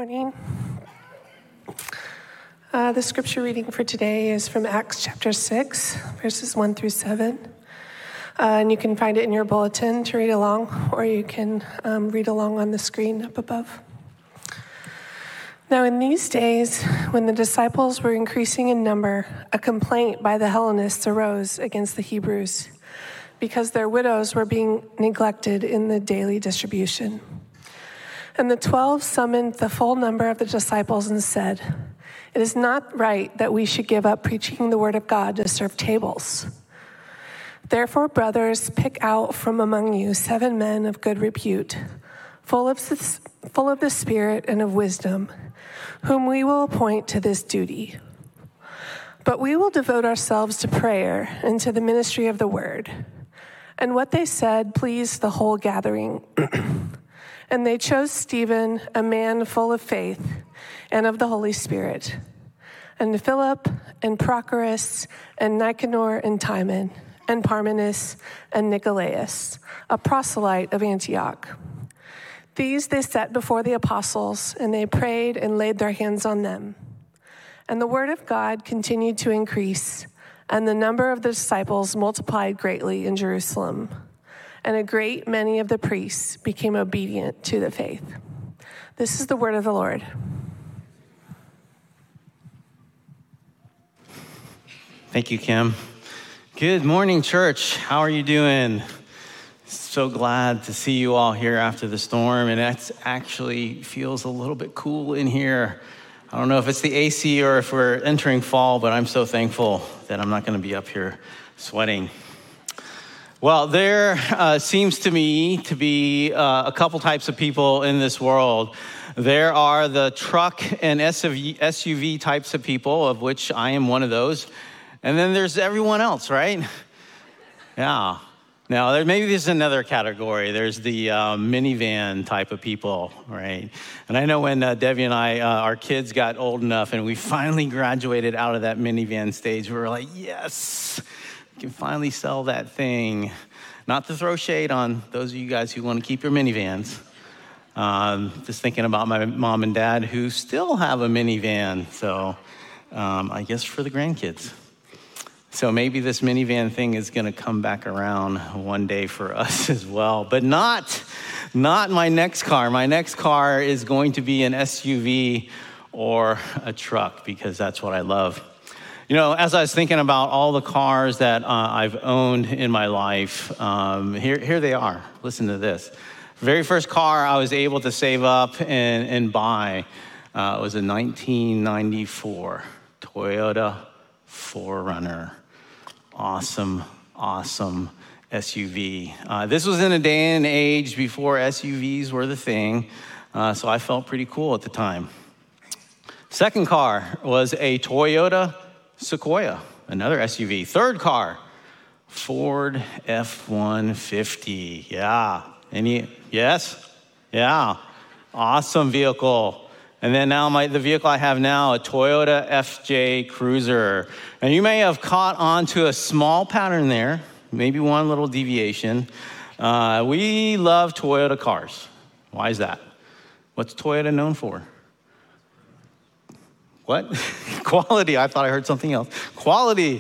morning. The scripture reading for today is from Acts chapter 6, verses 1 through 7. And you can find it in your bulletin to read along, or you can read along on the screen up above. Now in these days, when the disciples were increasing in number, a complaint by the Hellenists arose against the Hebrews, because their widows were being neglected in the daily distribution. And the 12 summoned the full number of the disciples and said, "It is not right that we should give up preaching the word of God to serve tables. Therefore, brothers, pick out from among you 7 men of good repute, full of the Spirit and of wisdom, whom we will appoint to this duty. But we will devote ourselves to prayer and to the ministry of the word." And what they said pleased the whole gathering. And they chose Stephen, a man full of faith and of the Holy Spirit, and Philip and Prochorus and Nicanor and Timon and Parmenas and Nicolaus, a proselyte of Antioch. These they set before the apostles, and they prayed and laid their hands on them. And the word of God continued to increase, and the number of the disciples multiplied greatly in Jerusalem. And a great many of the priests became obedient to the faith. This is the word of the Lord. Thank you, Kim. Good morning, church. How are you doing? So glad to see you all here after the storm, and it actually feels a little bit cool in here. I don't know if it's the AC or if we're entering fall, but I'm so thankful that I'm not going to be up here sweating. Well, there seems to me to be a couple types of people in this world. There are the truck and SUV types of people, of which I am one of those. And then there's everyone else, right? Yeah. Now, maybe there's another category. There's the minivan type of people, right? And I know when Debbie and I, our kids got old enough and we finally graduated out of that minivan stage, we were like, yes, we can finally sell that thing. Not to throw shade on those of you guys who want to keep your minivans. Just thinking about my mom and dad who still have a minivan. So I guess for the grandkids. So maybe this minivan thing is going to come back around one day for us as well. But not my next car. My next car is going to be an SUV or a truck because that's what I love. You know, as I was thinking about all the cars that I've owned in my life, here they are. Listen to this. Very first car I was able to save up and buy was a 1994 Toyota 4Runner. Awesome SUV. This was in a day and age before SUVs were the thing, so I felt pretty cool at the time. Second car was a Toyota Sequoia, another SUV. Third car, Ford F-150. Yeah. Yes? Yeah. Awesome vehicle. And then now the vehicle I have now, a Toyota FJ Cruiser. And you may have caught on to a small pattern there, maybe one little deviation. We love Toyota cars. Why is that? What's Toyota known for? What? Quality. I thought I heard something else. Quality.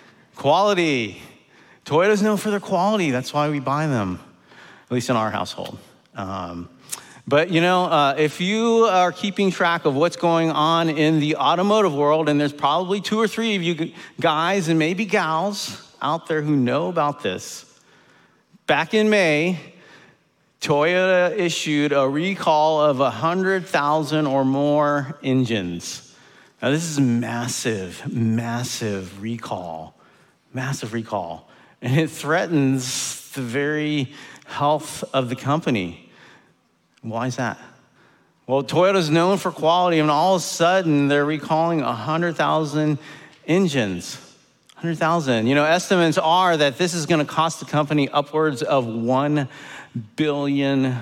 Toyota's known for their quality. That's why we buy them, at least in our household. But, you know, if you are keeping track of what's going on in the automotive world, and there's probably 2 or 3 of you guys and maybe gals out there who know about this, back in May, Toyota issued a recall of 100,000 or more engines. Now, this is massive recall. And it threatens the very health of the company. Why is that? Well, Toyota's known for quality, and all of a sudden, they're recalling 100,000 engines. 100,000. You know, estimates are that this is going to cost the company upwards of $1 billion.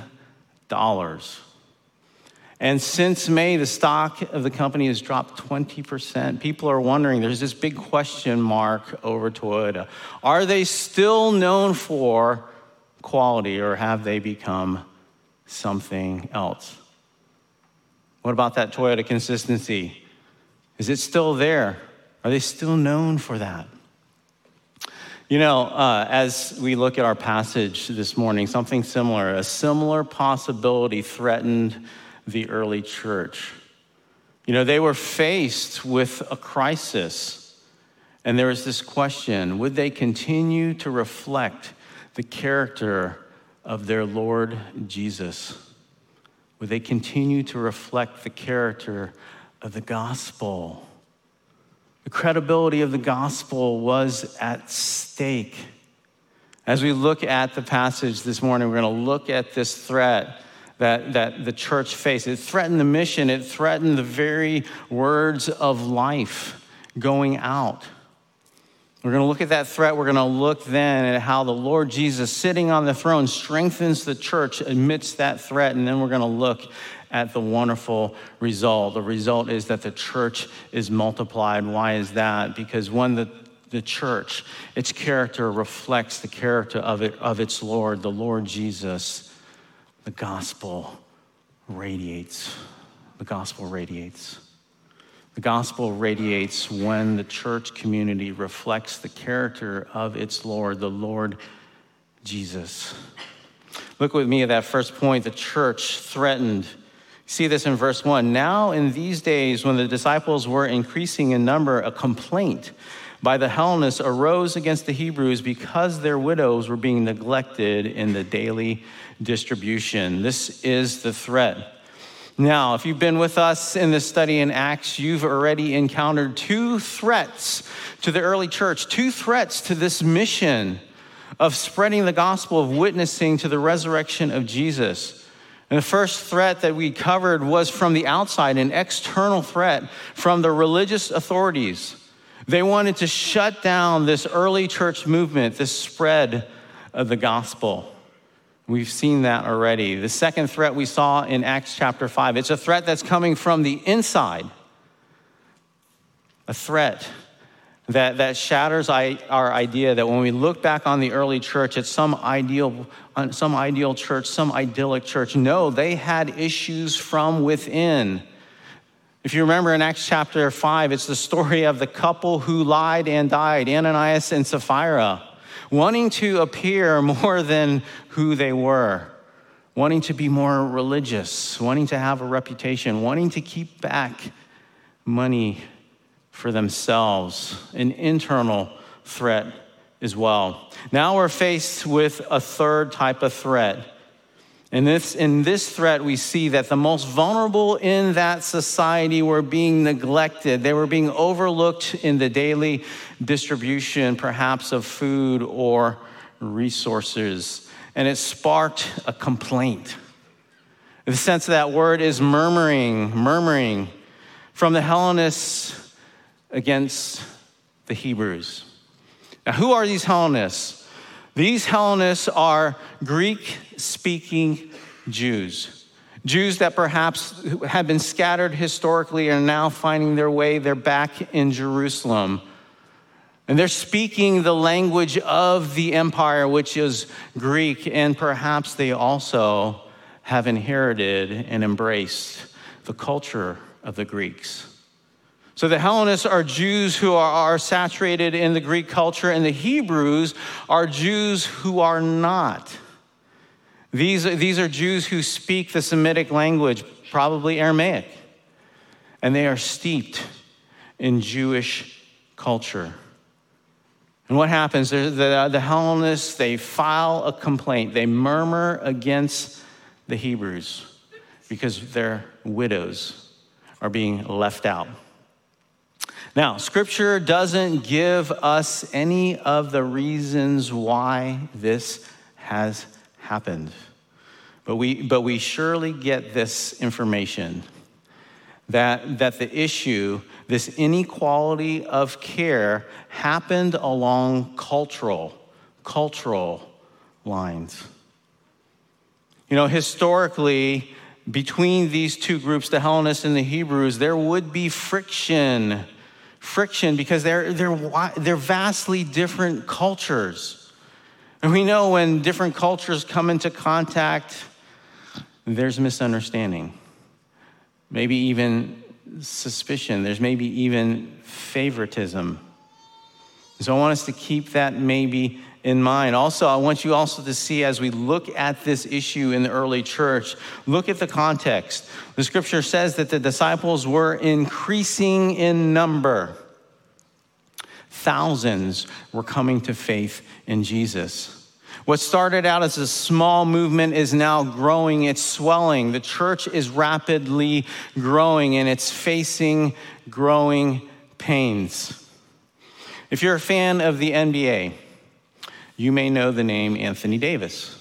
And since May, the stock of the company has dropped 20%. People are wondering, there's this big question mark over Toyota. Are they still known for quality, or have they become something else? What about that Toyota consistency? Is it still there? Are they still known for that? You know, as we look at our passage this morning, something similar, a similar possibility threatened the early church. You know, they were faced with a crisis, and there was this question: would they continue to reflect the character of their Lord Jesus? Would they continue to reflect the character of the gospel? The credibility of the gospel was at stake. As we look at the passage this morning, we're going to look at this threat that the church faced. It threatened the mission. It threatened the very words of life going out. We're going to look at that threat. We're going to look then at how the Lord Jesus, sitting on the throne, strengthens the church amidst that threat. And then we're going to look at the wonderful result. The result is that the church is multiplied. Why is that? Because when the church, its character reflects the character of its Lord, the Lord Jesus, the gospel radiates. The gospel radiates. The gospel radiates when the church community reflects the character of its Lord, the Lord Jesus. Look with me at that first point, the church threatened. See this in verse 1. Now in these days when the disciples were increasing in number, a complaint by the Hellenists arose against the Hebrews because their widows were being neglected in the daily distribution. This is the threat. Now, if you've been with us in this study in Acts, you've already encountered two threats to the early church, two threats to this mission of spreading the gospel, of witnessing to the resurrection of Jesus. And the first threat that we covered was from the outside, an external threat from the religious authorities. They wanted to shut down this early church movement, this spread of the gospel. We've seen that already. The second threat we saw in Acts chapter 5, it's a threat that's coming from the inside. A threat that shatters our idea that when we look back on the early church, it's some ideal church, some idyllic church. No, they had issues from within. If you remember in Acts chapter 5, it's the story of the couple who lied and died, Ananias and Sapphira, wanting to appear more than who they were, wanting to be more religious, wanting to have a reputation, wanting to keep back money for themselves, an internal threat as well. Now we're faced with a third type of threat. In this threat, we see that the most vulnerable in that society were being neglected. They were being overlooked in the daily distribution, perhaps of food or resources. And it sparked a complaint. The sense of that word is murmuring from the Hellenists against the Hebrews. Now, who are these Hellenists? These Hellenists are Greek-speaking Jews. Jews that perhaps have been scattered historically and are now finding their way. They're back in Jerusalem. And they're speaking the language of the empire, which is Greek. And perhaps they also have inherited and embraced the culture of the Greeks. So the Hellenists are Jews who are saturated in the Greek culture, and the Hebrews are Jews who are not. These are Jews who speak the Semitic language, probably Aramaic, and they are steeped in Jewish culture. And what happens? The Hellenists, they file a complaint. They murmur against the Hebrews because their widows are being left out. Now, Scripture doesn't give us any of the reasons why this has happened. But we surely get this information that the issue, this inequality of care, happened along cultural lines. You know, historically, between these two groups, the Hellenists and the Hebrews, there would be friction because they're vastly different cultures. And we know when different cultures come into contact, there's misunderstanding. maybe even suspicion. There's maybe even favoritism. So I want us to keep that maybe in mind. Also, I want you also to see, as we look at this issue in the early church, look at the context. The scripture says that the disciples were increasing in number. Thousands were coming to faith in Jesus. What started out as a small movement is now growing, it's swelling. The church is rapidly growing, and it's facing growing pains. If you're a fan of the NBA, you may know the name Anthony Davis.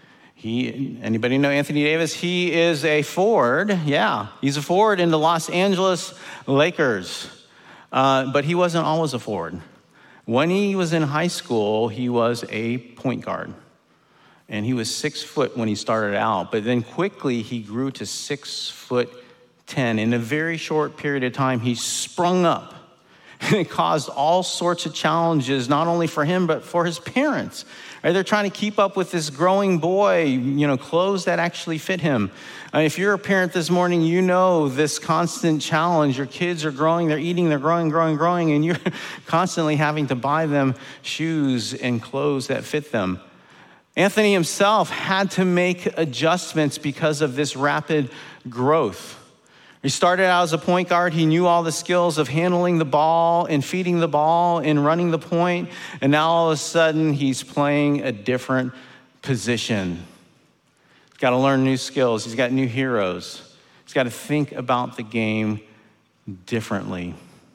Anybody know Anthony Davis? He is a forward. Yeah, he's a forward in the Los Angeles Lakers. But he wasn't always a forward. When he was in high school, he was a point guard. And he was 6 foot when he started out. But then quickly he grew to 6'10". In a very short period of time, he sprung up. And it caused all sorts of challenges, not only for him, but for his parents. Right? They're trying to keep up with this growing boy, clothes that actually fit him. If you're a parent this morning, you know this constant challenge. Your kids are growing, they're eating, they're growing, and you're constantly having to buy them shoes and clothes that fit them. Anthony himself had to make adjustments because of this rapid growth. He started out as a point guard. He knew all the skills of handling the ball and feeding the ball and running the point. And now all of a sudden, he's playing a different position. He's got to learn new skills. He's got new heroes. He's got to think about the game differently.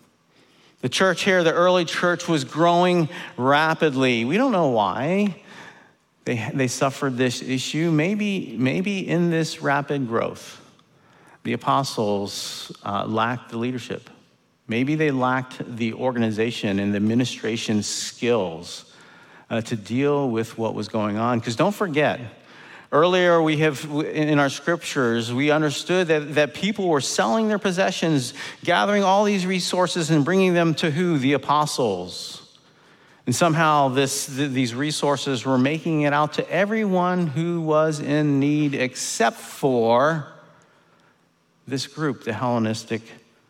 The church here, the early church, was growing rapidly. We don't know why they suffered this issue. Maybe in this rapid growth, the apostles lacked the leadership. Maybe they lacked the organization and the administration skills to deal with what was going on. Because don't forget, earlier in our scriptures, we understood that people were selling their possessions, gathering all these resources and bringing them to who? The apostles. And somehow these resources were making it out to everyone who was in need except for this group, the Hellenistic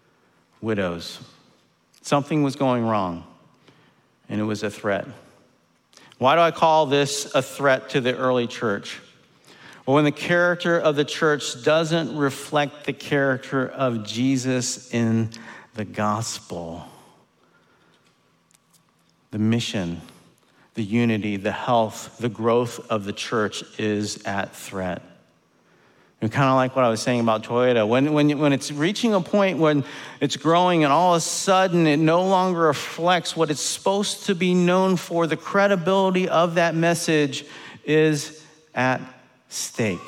widows. Something was going wrong, and it was a threat. Why do I call this a threat to the early church? Well, when the character of the church doesn't reflect the character of Jesus in the gospel, the mission, the unity, the health, the growth of the church is at threat. And kind of like what I was saying about Toyota. When it's reaching a point when it's growing and all of a sudden it no longer reflects what it's supposed to be known for, the credibility of that message is at stake.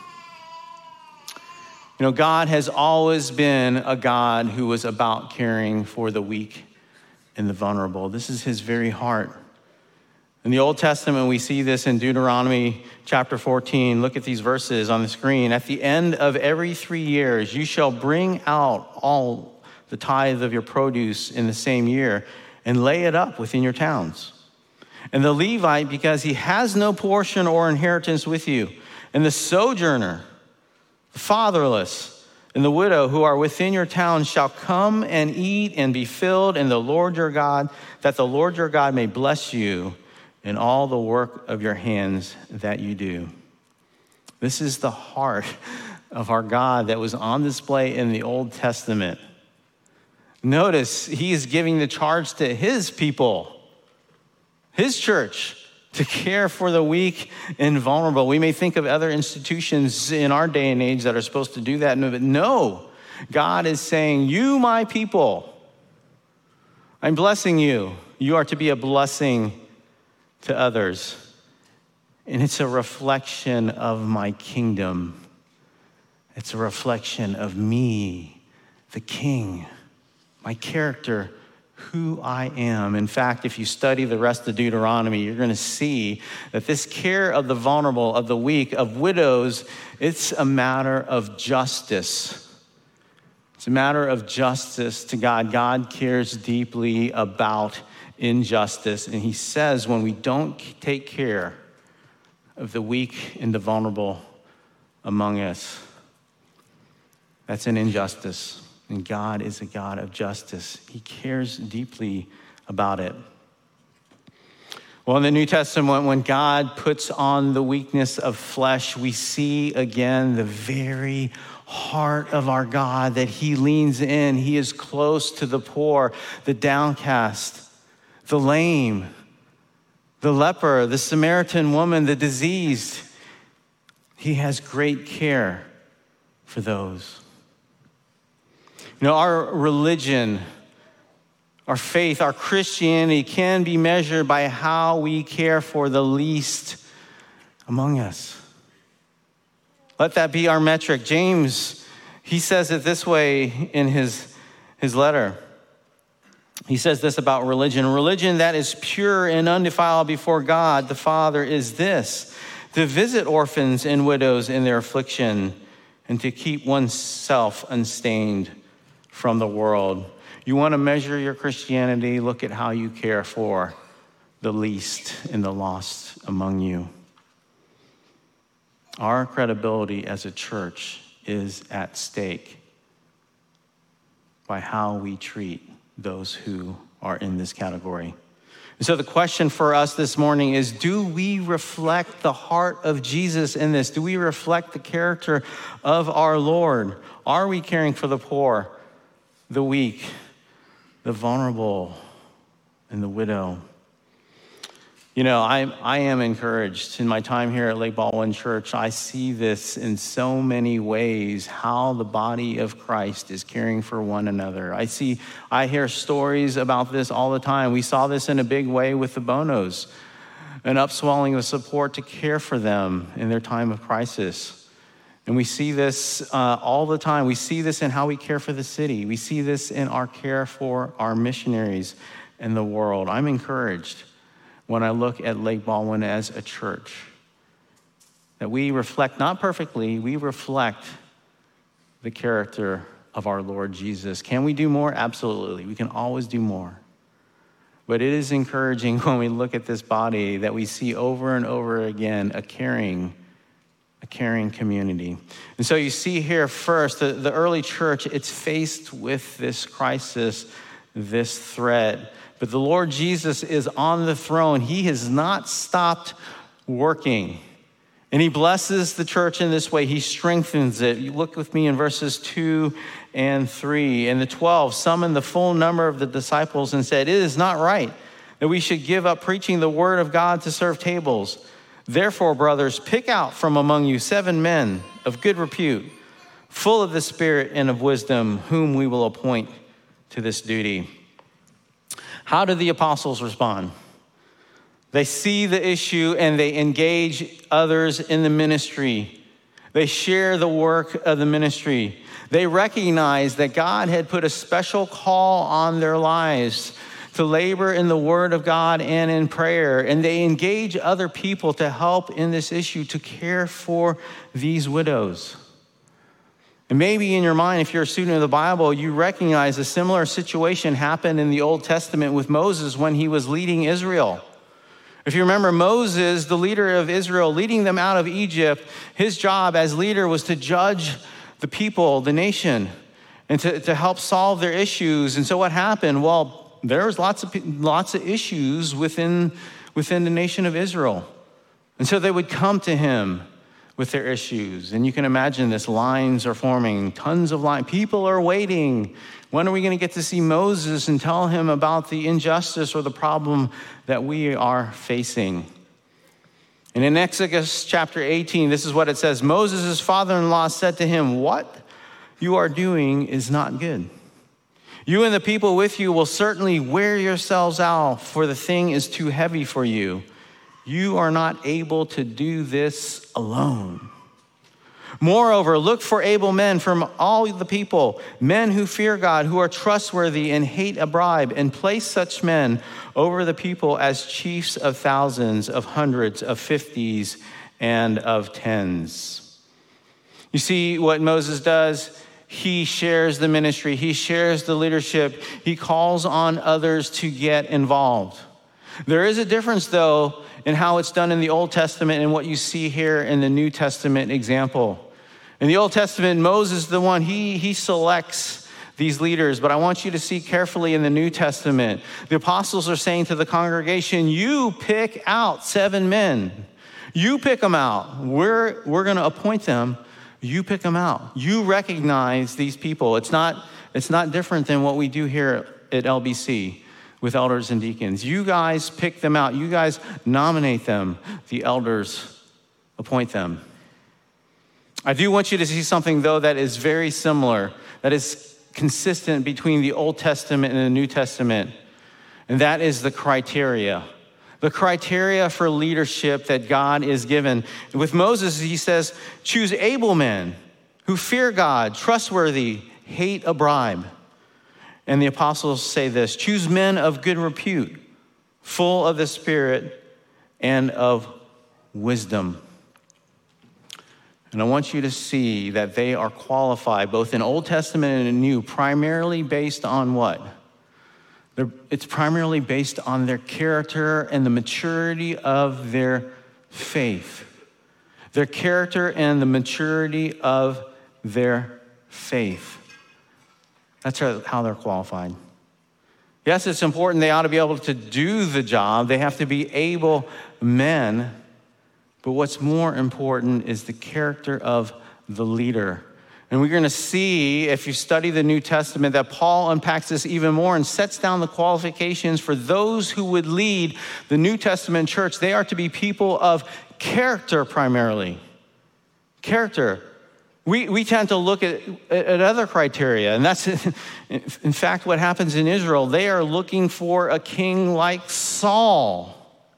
God has always been a God who was about caring for the weak and the vulnerable. This is his very heart. In the Old Testament, we see this in Deuteronomy chapter 14. Look at these verses on the screen. At the end of every 3 years, you shall bring out all the tithe of your produce in the same year and lay it up within your towns. And the Levite, because he has no portion or inheritance with you, and the sojourner, the fatherless, and the widow who are within your town shall come and eat and be filled, and the Lord your God, that the Lord your God may bless you in all the work of your hands that you do. This is the heart of our God that was on display in the Old Testament. Notice he is giving the charge to his people, his church, to care for the weak and vulnerable. We may think of other institutions in our day and age that are supposed to do that, but no, God is saying, you, my people, I'm blessing you. You are to be a blessing to others. And it's a reflection of my kingdom. It's a reflection of me, the king, my character, who I am. In fact, if you study the rest of Deuteronomy, you're going to see that this care of the vulnerable, of the weak, of widows, it's a matter of justice. It's a matter of justice to God. God cares deeply about injustice. And he says when we don't take care of the weak and the vulnerable among us, That's an injustice. And God is a God of justice. He cares deeply about it. Well, in the New Testament, when God puts on the weakness of flesh, we see again the very heart of our God, that he leans in. He is close to the poor, the downcast, the lame, the leper, the Samaritan woman, the diseased. He has great care for those. You know, our religion, our faith, our Christianity can be measured by how we care for the least among us. Let that be our metric. James, he says it this way in his letter. He says this about religion. Religion that is pure and undefiled before God the Father is this: to visit orphans and widows in their affliction and to keep oneself unstained from the world. You want to measure your Christianity? Look at how you care for the least and the lost among you. Our credibility as a church is at stake by how we treat those who are in this category. And so the question for us this morning is, do we reflect the heart of Jesus in this? Do we reflect the character of our Lord? Are we caring for the poor, the weak, the vulnerable, and the widow? You know, I am encouraged in my time here at Lake Baldwin Church. I see this in so many ways, how the body of Christ is caring for one another. I hear stories about this all the time. We saw this in a big way with the Bonos, an upswelling of support to care for them in their time of crisis. And we see this all the time. We see this in how we care for the city. We see this in our care for our missionaries in the world. I'm encouraged when I look at Lake Baldwin as a church, that we reflect, not perfectly, we reflect the character of our Lord Jesus. Can we do more? Absolutely. We can always do more. But it is encouraging when we look at this body that we see over and over again a caring community. And so you see here first, the early church, it's faced with this crisis, this threat. But the Lord Jesus is on the throne. He has not stopped working. And he blesses the church in this way. He strengthens it. You look with me in verses 2 and 3. And the 12 summoned the full number of the disciples and said, "It is not right that we should give up preaching the word of God to serve tables. Therefore, brothers, pick out from among you 7 men of good repute, full of the Spirit and of wisdom, whom we will appoint to this duty." How do the apostles respond? They see the issue and they engage others in the ministry. They share the work of the ministry. They recognize that God had put a special call on their lives to labor in the word of God and in prayer. And they engage other people to help in this issue, to care for these widows. And maybe in your mind, if you're a student of the Bible, you recognize a similar situation happened in the Old Testament with Moses when he was leading Israel. If you remember Moses, the leader of Israel, leading them out of Egypt, his job as leader was to judge the people, the nation, and to help solve their issues. And so what happened? Well, there was lots of issues within the nation of Israel. And so they would come to him with their issues. And you can imagine this, lines are forming, tons of lines. People are waiting. When are we going to get to see Moses and tell him about the injustice or the problem that we are facing? And in Exodus chapter 18, this is what it says. Moses' father-in-law said to him, "What you are doing is not good. You and the people with you will certainly wear yourselves out, for the thing is too heavy for you. You are not able to do this alone. Moreover, look for able men from all the people, men who fear God, who are trustworthy and hate a bribe, and place such men over the people as chiefs of thousands, of hundreds, of 50s, and of 10s." You see what Moses does? He shares the ministry. He shares the leadership. He calls on others to get involved. There is a difference, though, in how it's done in the Old Testament and what you see here in the New Testament example. In the Old Testament, Moses is the one, he selects these leaders. But I want you to see carefully in the New Testament, the apostles are saying to the congregation, you pick out 7 men. You pick them out. We're going to appoint them. You pick them out. You recognize these people. It's not different than what we do here at LBC with elders and deacons. You guys pick them out. You guys nominate them. The elders appoint them. I do want you to see something, though, that is very similar, that is consistent between the Old Testament and the New Testament, and that is the criteria. The criteria for leadership that God is given. With Moses, he says, choose able men who fear God, trustworthy, hate a bribe. And the apostles say this, choose men of good repute, full of the Spirit and of wisdom. And I want you to see that they are qualified, both in Old Testament and in New, primarily based on what? It's primarily based on their character and the maturity of their faith. Their character and the maturity of their faith. That's how they're qualified. Yes, it's important. They ought to be able to do the job. They have to be able men. But what's more important is the character of the leader. And we're going to see, if you study the New Testament, that Paul unpacks this even more and sets down the qualifications for those who would lead the New Testament church. They are to be people of character primarily. Character. We tend to look at other criteria, and that's, in fact, what happens in Israel. They are looking for a king like Saul.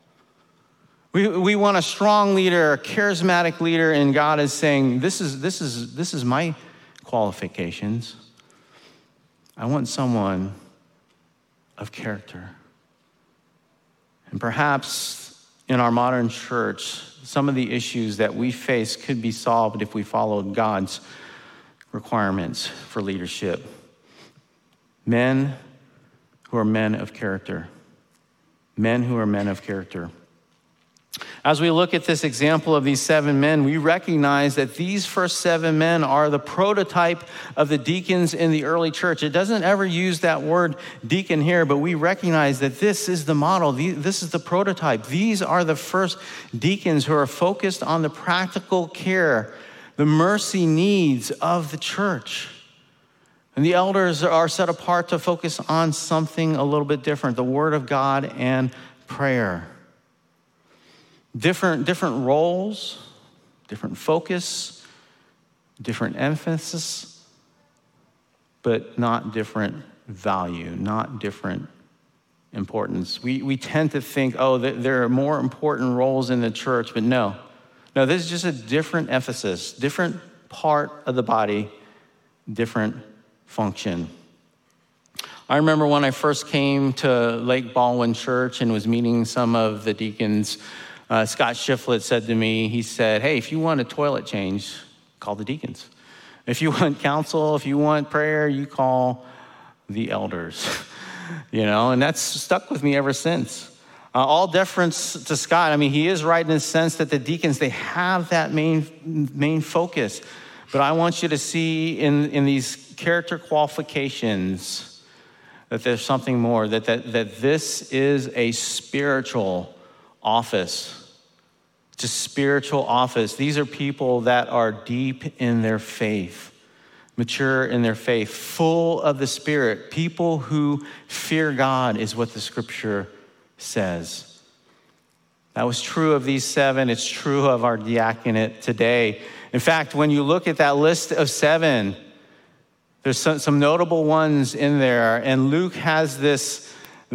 We want a strong leader, a charismatic leader, and God is saying, this is my qualifications. I want someone of character. And perhaps in our modern church, some of the issues that we face could be solved if we followed God's requirements for leadership. Men who are men of character. Men who are men of character. As we look at this example of these 7 men, we recognize that these first 7 men are the prototype of the deacons in the early church. It doesn't ever use that word deacon here, but we recognize that this is the model. This is the prototype. These are the first deacons who are focused on the practical care, the mercy needs of the church. And the elders are set apart to focus on something a little bit different, the Word of God and prayer. Different roles, different focus, different emphasis, but not different value, not different importance. We tend to think, there are more important roles in the church, but no, this is just a different emphasis, different part of the body, different function. I remember when I first came to Lake Baldwin Church and was meeting some of the deacons, Scott Shiflett said to me, he said, hey, if you want a toilet change, call the deacons. If you want counsel, if you want prayer, you call the elders. And that's stuck with me ever since. All deference to Scott. He is right in the sense that the deacons, they have that main focus. But I want you to see in these character qualifications that there's something more, that this is a spiritual office. It's a spiritual office. These are people that are deep in their faith, mature in their faith, full of the Spirit. People who fear God is what the scripture says. That was true of these 7. It's true of our diaconate today. In fact, when you look at that list of 7, there's some notable ones in there. And Luke has this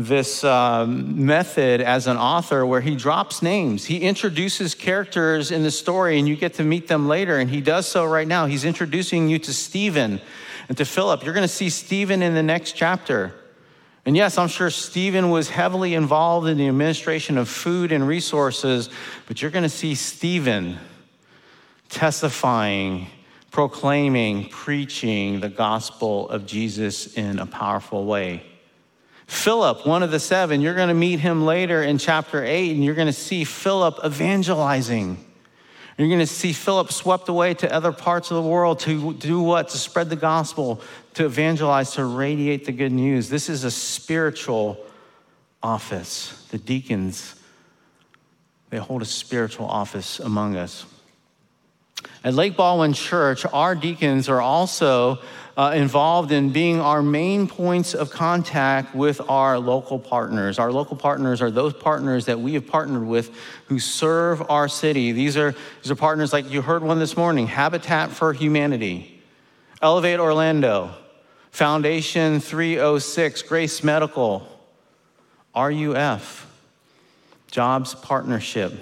method as an author where he drops names. He introduces characters in the story and you get to meet them later. And he does so right now. He's introducing you to Stephen and to Philip. You're going to see Stephen in the next chapter. And yes, I'm sure Stephen was heavily involved in the administration of food and resources, but you're going to see Stephen testifying, proclaiming, preaching the gospel of Jesus in a powerful way. Philip, one of the 7, you're going to meet him later in chapter 8, and you're going to see Philip evangelizing. You're going to see Philip swept away to other parts of the world to do what? To spread the gospel, to evangelize, to radiate the good news. This is a spiritual office. The deacons, they hold a spiritual office among us. At Lake Baldwin Church, our deacons are also involved in being our main points of contact with our local partners. Our local partners are those partners that we have partnered with who serve our city. These are partners like you heard one this morning, Habitat for Humanity, Elevate Orlando, Foundation 306, Grace Medical, RUF, Jobs Partnership.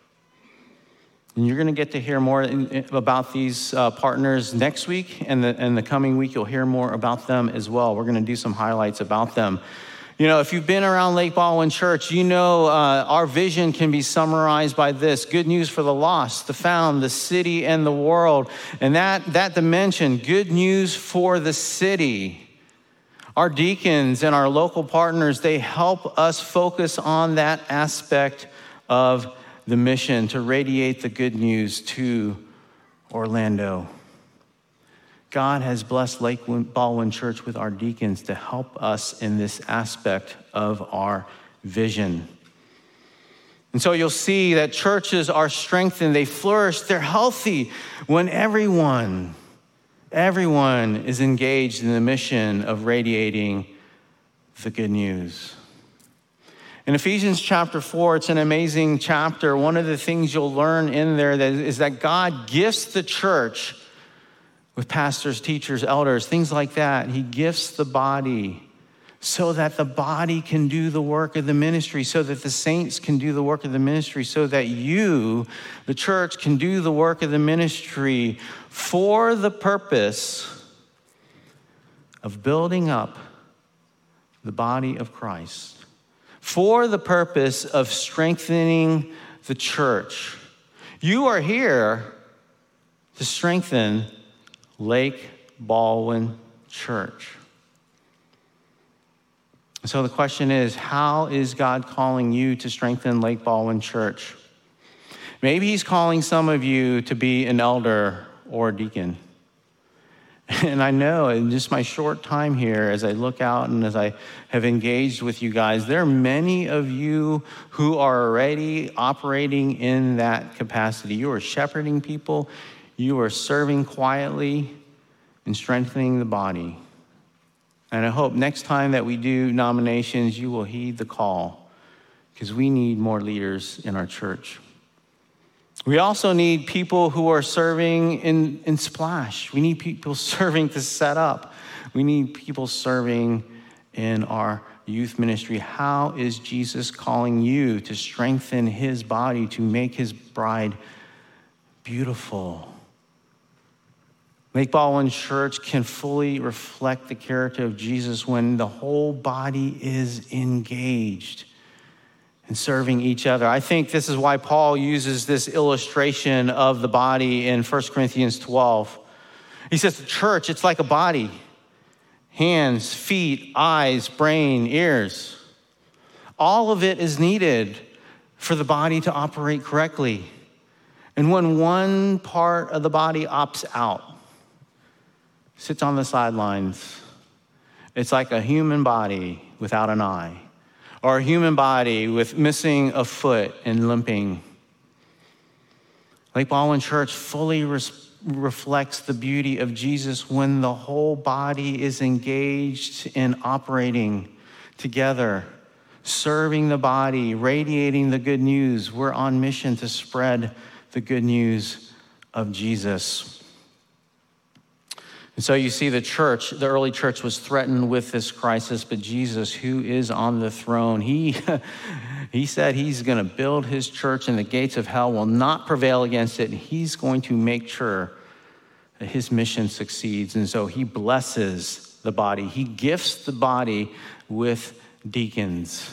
And you're going to get to hear more about these partners next week, and the coming week you'll hear more about them as well. We're going to do some highlights about them. You know, if you've been around Lake Baldwin Church, you know our vision can be summarized by this: good news for the lost, the found, the city, and the world. And that dimension, good news for the city. Our deacons and our local partners, they help us focus on that aspect of the mission to radiate the good news to Orlando. God has blessed Lake Baldwin Church with our deacons to help us in this aspect of our vision. And so you'll see that churches are strengthened, they flourish, they're healthy when everyone is engaged in the mission of radiating the good news. In Ephesians chapter 4, it's an amazing chapter. One of the things you'll learn in there is that God gifts the church with pastors, teachers, elders, things like that. He gifts the body so that the body can do the work of the ministry, so that the saints can do the work of the ministry, so that you, the church, can do the work of the ministry for the purpose of building up the body of Christ, for the purpose of strengthening the church. You are here to strengthen Lake Baldwin Church. So the question is, how is God calling you to strengthen Lake Baldwin Church? Maybe he's calling some of you to be an elder or a deacon. And I know in just my short time here, as I look out and as I have engaged with you guys, there are many of you who are already operating in that capacity. You are shepherding people. You are serving quietly and strengthening the body. And I hope next time that we do nominations, you will heed the call, because we need more leaders in our church. We also need people who are serving in Splash. We need people serving to set up. We need people serving in our youth ministry. How is Jesus calling you to strengthen his body, to make his bride beautiful? Lake Baldwin Church can fully reflect the character of Jesus when the whole body is engaged and serving each other. I think this is why Paul uses this illustration of the body in 1 Corinthians 12. He says the church, it's like a body. Hands, feet, eyes, brain, ears. All of it is needed for the body to operate correctly. And when one part of the body opts out, sits on the sidelines, it's like a human body without an eye, or a human body with missing a foot and limping. Lake Baldwin Church fully reflects the beauty of Jesus when the whole body is engaged in operating together, serving the body, radiating the good news. We're on mission to spread the good news of Jesus. And so you see the early church was threatened with this crisis, but Jesus, who is on the throne, he said he's going to build his church and the gates of hell will not prevail against it. And he's going to make sure that his mission succeeds. And so he blesses the body. He gifts the body with deacons,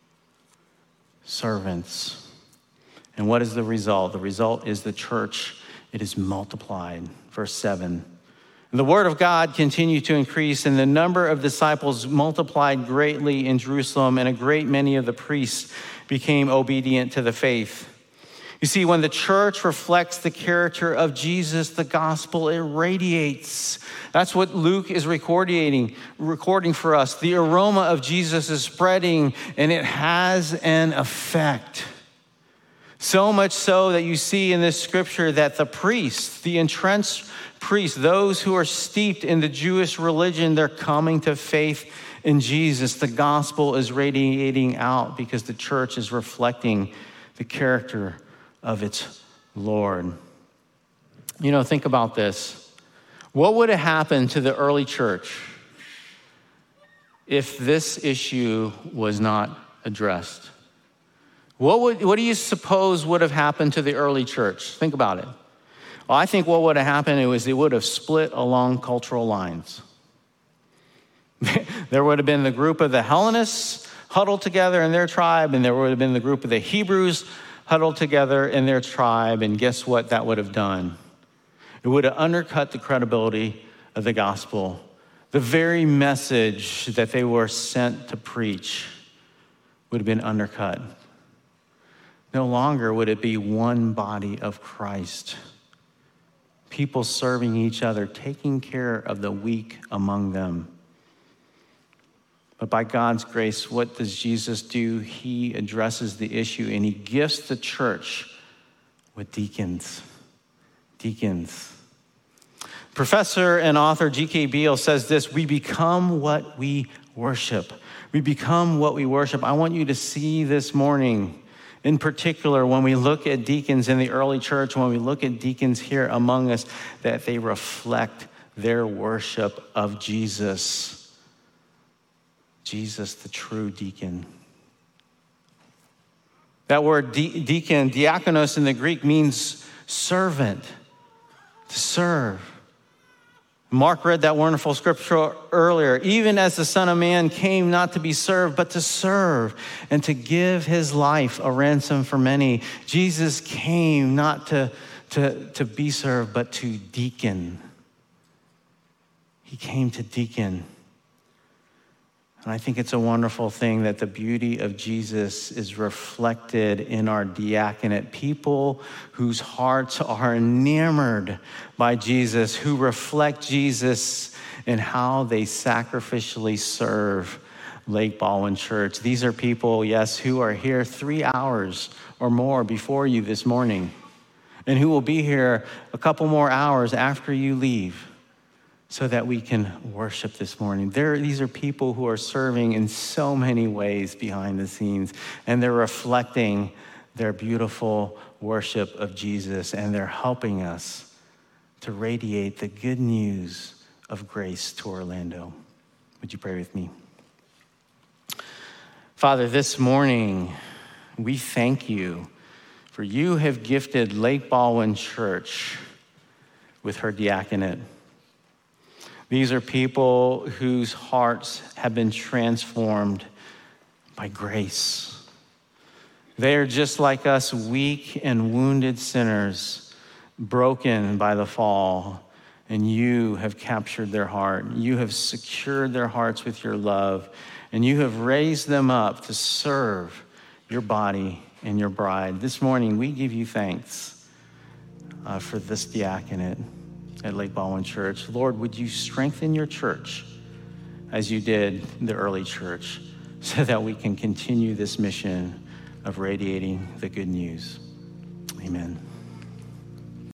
servants. And what is the result? The result is the church, it is multiplied. Verse 7. The word of God continued to increase, and the number of disciples multiplied greatly in Jerusalem, and a great many of the priests became obedient to the faith. You see, when the church reflects the character of Jesus, the gospel irradiates. That's what Luke is recording for us. The aroma of Jesus is spreading, and it has an effect. So much so that you see in this scripture that the priests, the entrenched priests, those who are steeped in the Jewish religion, they're coming to faith in Jesus. The gospel is radiating out because the church is reflecting the character of its Lord. You know, think about this. What would have happened to the early church if this issue was not addressed? What do you suppose would have happened to the early church? Think about it. Well, I think what would have happened was it would have split along cultural lines. There would have been the group of the Hellenists huddled together in their tribe, and there would have been the group of the Hebrews huddled together in their tribe, and guess what that would have done? It would have undercut the credibility of the gospel. The very message that they were sent to preach would have been undercut. No longer would it be one body of Christ. People serving each other, taking care of the weak among them. But by God's grace, what does Jesus do? He addresses the issue and he gifts the church with deacons. Deacons. Professor and author G.K. Beale says this: we become what we worship. We become what we worship. I want you to see this morning, in particular, when we look at deacons in the early church, when we look at deacons here among us, that they reflect their worship of Jesus. Jesus, the true deacon. That word deacon, diakonos in the Greek, means servant, to serve. Mark read that wonderful scripture earlier. Even as the Son of Man came not to be served, but to serve and to give his life a ransom for many. Jesus came not to be served, but to deacon. He came to deacon. And I think it's a wonderful thing that the beauty of Jesus is reflected in our diaconate. People whose hearts are enamored by Jesus, who reflect Jesus in how they sacrificially serve Lake Baldwin Church. These are people, yes, who are here 3 hours or more before you this morning, and who will be here a couple more hours after you leave, so that we can worship this morning. These are people who are serving in so many ways behind the scenes, and they're reflecting their beautiful worship of Jesus, and they're helping us to radiate the good news of grace to Orlando. Would you pray with me? Father, this morning, we thank you for you have gifted Lake Baldwin Church with her diaconate. These are people whose hearts have been transformed by grace. They are just like us, weak and wounded sinners, broken by the fall, and you have captured their heart. You have secured their hearts with your love, and you have raised them up to serve your body and your bride. This morning, we give you thanks for this diaconate at Lake Baldwin Church. Lord, would you strengthen your church as you did the early church, so that we can continue this mission of radiating the good news. Amen.